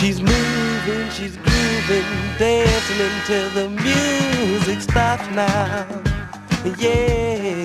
She's moving, she's grooving, dancing until the music stops now. Yeah.